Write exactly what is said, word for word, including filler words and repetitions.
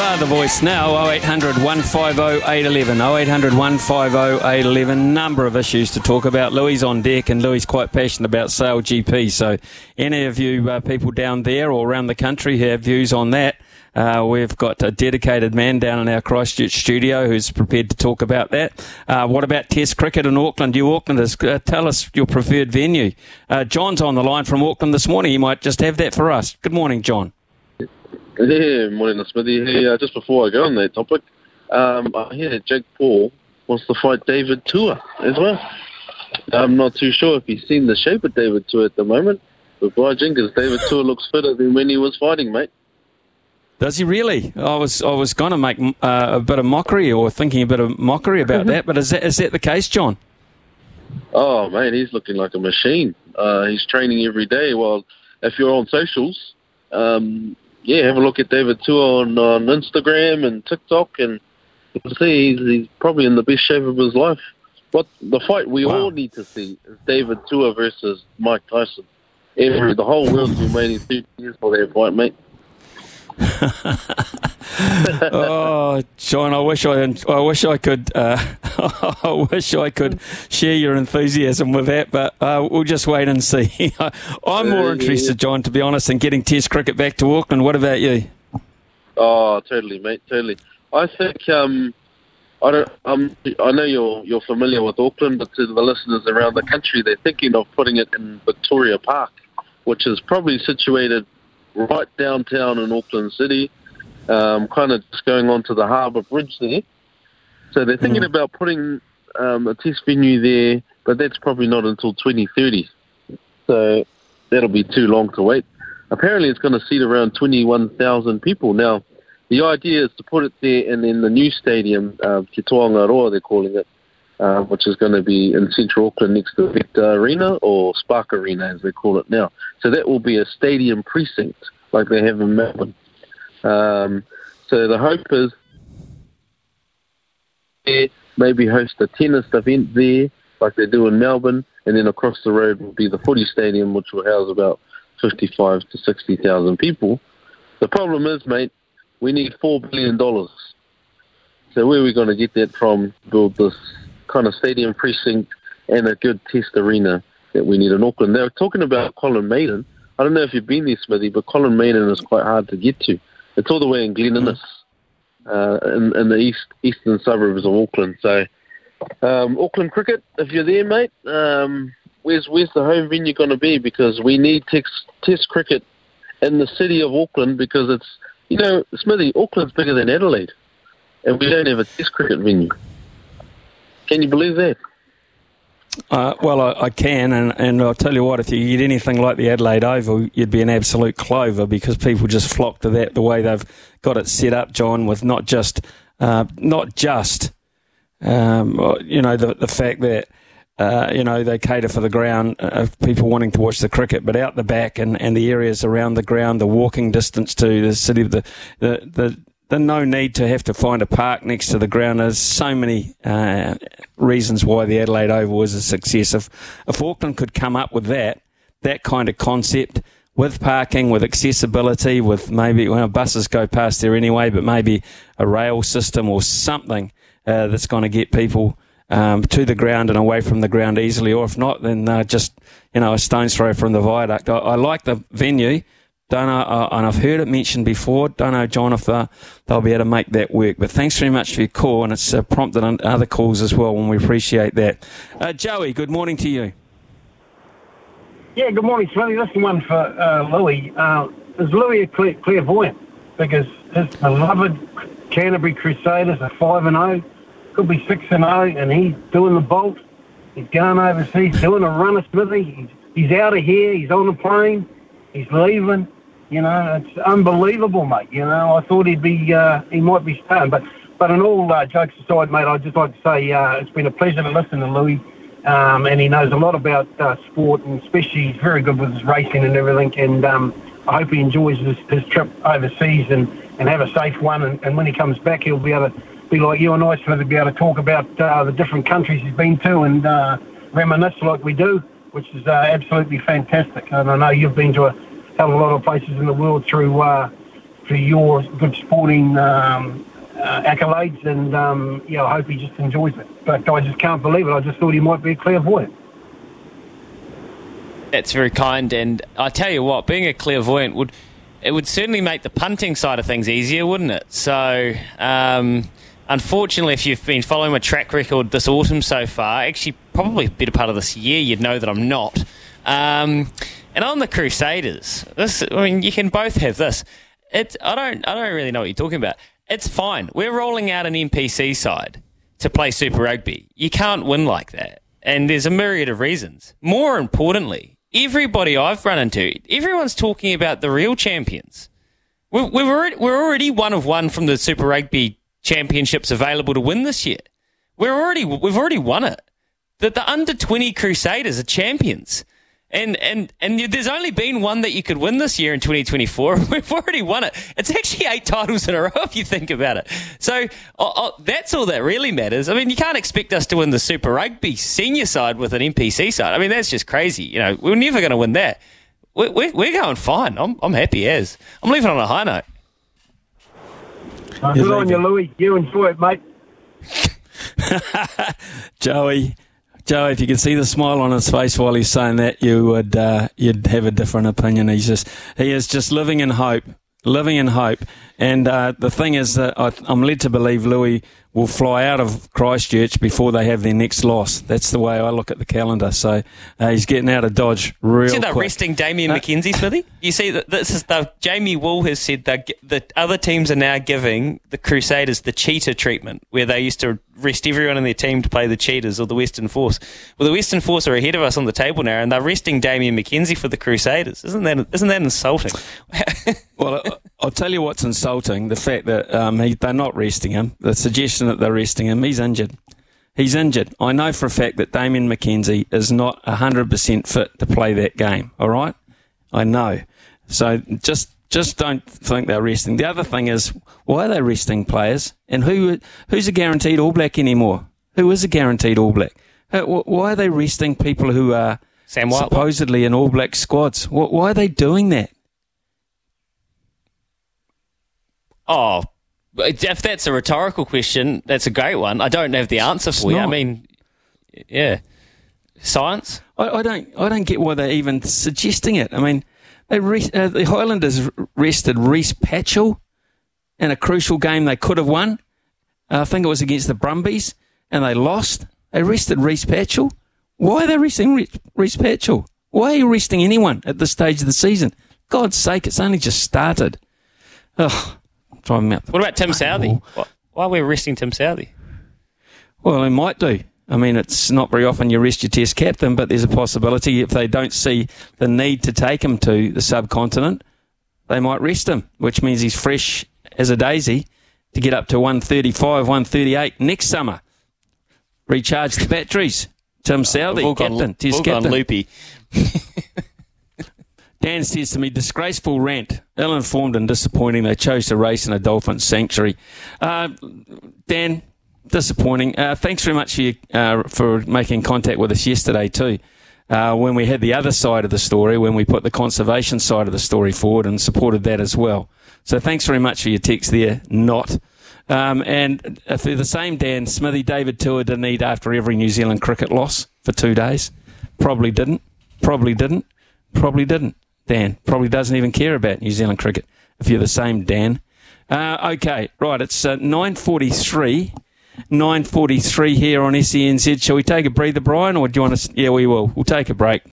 are the voice now. oh eight hundred, one five oh, eight one one. oh eight hundred, one five oh, eight one one. Number of issues to talk about. Louis on deck, and Louis quite passionate about Sail G P. So any of you uh, people down there or around the country who have views on that, uh, we've got a dedicated man down in our Christchurch studio who's prepared to talk about that. Uh, what about Test cricket in Auckland? You Aucklanders, uh, tell us your preferred venue. Uh, John's on the line from Auckland this morning. He might just have that for us. Good morning, John. Yeah, morning, Smithy. Hey, uh, just before I go on that topic, um, I hear that Jake Paul wants to fight David Tua as well. I'm not too sure if he's seen the shape of David Tua at the moment, but by Jenkins, David Tua looks fitter than when he was fighting, mate. Does he really? I was I was going to make uh, a bit of mockery or thinking a bit of mockery about that, but is that is that the case, John? Oh, mate, he's looking like a machine. Uh, he's training every day. Well, if you're on socials, um, yeah, have a look at David Tua on, on Instagram and TikTok, and you'll see he's, he's probably in the best shape of his life. What the fight we wow. all need to see is David Tua versus Mike Tyson. Every the whole world's been waiting two years for that fight, mate. Oh, John, I wish I, I wish I could, uh, I wish I could share your enthusiasm with that, but uh, we'll just wait and see. I'm more interested, John, to be honest, in getting Test cricket back to Auckland. What about you? Oh, totally, mate, totally. I think um, I don't. Um, I know you're you're familiar with Auckland, but to the listeners around the country, they're thinking of putting it in Victoria Park, which is probably situated right downtown in Auckland City, um, kind of just going onto the harbour bridge there. So they're thinking mm. about putting um, a test venue there, but that's probably not until twenty thirty. So that'll be too long to wait. Apparently it's going to seat around twenty-one thousand people. Now, the idea is to put it there and then the new stadium, uh, Te Toangaroa they're calling it, uh, which is going to be in central Auckland next to Vector Arena, or Spark Arena as they call it now. So that will be a stadium precinct like they have in Melbourne. Um, so the hope is maybe host a tennis event there like they do in Melbourne, and then across the road will be the footy stadium, which will house about fifty-five to sixty thousand people. The problem is, mate, we need four billion dollars. So where are we going to get that from to build this kind of stadium precinct and a good test arena that we need in Auckland? They were talking about Colin Maiden. I don't know if you've been there, Smithy, but Colin Maiden is quite hard to get to. It's all the way in Glen Innes, uh, in, in the east eastern suburbs of Auckland. So um, Auckland cricket, if you're there, mate, um, where's where's the home venue going to be? Because we need test, test cricket in the city of Auckland, because it's, you know, Smithy, Auckland's bigger than Adelaide, and we don't have a test cricket venue. Can you believe that? Uh, well, I, I can, and, and I'll tell you what, if you get anything like the Adelaide Oval, you'd be an absolute clover, because people just flock to that, the way they've got it set up, John, with not just, uh, not just, um, you know, the, the fact that, uh, you know, they cater for the ground of people wanting to watch the cricket, but out the back and, and the areas around the ground, the walking distance to the city, the the the The no need to have to find a park next to the ground. There's so many uh, reasons why the Adelaide Oval is a success. If, if Auckland could come up with that, that kind of concept, with parking, with accessibility, with maybe, well, buses go past there anyway, but maybe a rail system or something uh, that's going to get people um, to the ground and away from the ground easily, or if not, then uh, just, you know, a stone's throw from the viaduct. I, I like the venue. Don't know, uh, and I've heard it mentioned before. Don't know, John, if uh, they'll be able to make that work. But thanks very much for your call, and it's uh, prompted other calls as well, and we appreciate that. Uh, Joey, good morning to you. Yeah, good morning, Smithy. This is one for uh, Louis. Uh, is Louis a clear, clairvoyant? Because his beloved Canterbury Crusaders are five and oh, could be six and oh, and he's doing the bolt. He's going overseas, doing a runner, Smithy. He's, he's out of here. He's on the plane. He's leaving. You know, it's unbelievable, mate. You know, I thought he'd be, uh, he might be staying. But, but in all uh, jokes aside, mate, I'd just like to say uh, it's been a pleasure to listen to Louis. Um, and he knows a lot about uh, sport, and especially he's very good with his racing and everything. And um, I hope he enjoys his, his trip overseas and, and have a safe one. And, and when he comes back, he'll be able to be like you and I, so to be able to talk about uh, the different countries he's been to and uh, reminisce like we do, which is uh, absolutely fantastic. And I know you've been to a hell of a lot of places in the world through uh, for your good sporting um, uh, accolades, and um, yeah, I hope he just enjoys it. But I just can't believe it. I just thought he might be a clairvoyant. That's very kind, and I tell you what, being a clairvoyant would it would certainly make the punting side of things easier, wouldn't it? So, um, unfortunately, if you've been following my track record this autumn so far, actually probably a better part of this year, you'd know that I'm not. Um, and on the Crusaders, this I mean, you can both have this. It I don't I don't really know what you're talking about. It's fine. We're rolling out an N P C side to play Super Rugby. You can't win like that, and there's a myriad of reasons. More importantly, everybody I've run into, everyone's talking about the real champions. We're, we're, already, we're already one of one from the Super Rugby championships available to win this year. We're already, we've already won it. The, the under twenty Crusaders are champions. And, and, and there's only been one that you could win this year in twenty twenty-four. We've already won it. It's actually eight titles in a row if you think about it. So oh, oh, that's all that really matters. I mean, you can't expect us to win the Super Rugby senior side with an N P C side. I mean, that's just crazy. You know, we're never going to win that. We're, we're, we're going fine. I'm, I'm happy as. I'm leaving on a high note. Uh, good on you, Louis. You enjoy it, mate. Joey. Joe, if you could see the smile on his face while he's saying that, you would uh, you'd have a different opinion. He's just he is just living in hope, living in hope. And uh, the thing is that I, I'm led to believe Louis will fly out of Christchurch before they have their next loss. That's the way I look at the calendar. So uh, he's getting out of Dodge real quick. See, they're resting Damien uh, McKenzie, Smithy. You see, that this is the Jamie Wool has said that the other teams are now giving the Crusaders the cheetah treatment, where they used to rest everyone in their team to play the Cheetahs or the Western Force. Well, the Western Force are ahead of us on the table now, and they're resting Damien McKenzie for the Crusaders. Isn't that isn't that insulting? Well, I'll tell you what's insulting: the fact that um, he, they're not resting him. The suggestion that they're resting him, he's injured. He's injured. I know for a fact that Damien McKenzie is not one hundred percent fit to play that game, all right? I know. So just just don't think they're resting. The other thing is, why are they resting players? And who who's a guaranteed All Black anymore? Who is a guaranteed All Black? Why are they resting people who are Sam White, supposedly in All Black squads? Why are they doing that? Oh, if that's a rhetorical question, that's a great one. I don't have the answer for you. I mean, yeah, science. I, I don't. I don't get why they're even suggesting it. I mean, they rest, uh, the Highlanders rested Reece Patchell in a crucial game they could have won. Uh, I think it was against the Brumbies, and they lost. They rested Reece Patchell. Why are they resting Reece, Reece Patchell? Why are you resting anyone at this stage of the season? God's sake, it's only just started. Ugh. What about Tim Southee? Why are we resting Tim Southee? Well, they might do. I mean, it's not very often you rest your test captain, but there's a possibility if they don't see the need to take him to the subcontinent, they might rest him, which means he's fresh as a daisy to get up to one thirty-five, one thirty-eight next summer. Recharge the batteries. Tim Southee, oh, captain, gone, test captain. captain. Loopy. Dan says to me, disgraceful rant, ill-informed and disappointing. They chose to race in a dolphin sanctuary. Uh, Dan, disappointing. Uh, thanks very much for, you, uh, for making contact with us yesterday too, uh, when we had the other side of the story, when we put the conservation side of the story forward and supported that as well. So thanks very much for your text there, not. Um, and for the same Dan, Smithy, David Tua didn't eat after every New Zealand cricket loss for two days. Probably didn't. Probably didn't. Probably didn't. Dan probably doesn't even care about New Zealand cricket, if you're the same Dan. Uh, okay, right, it's uh, nine forty-three. nine forty-three here on S E N Z. Shall we take a breather, Brian, or do you want to... Yeah, we will. We'll take a break.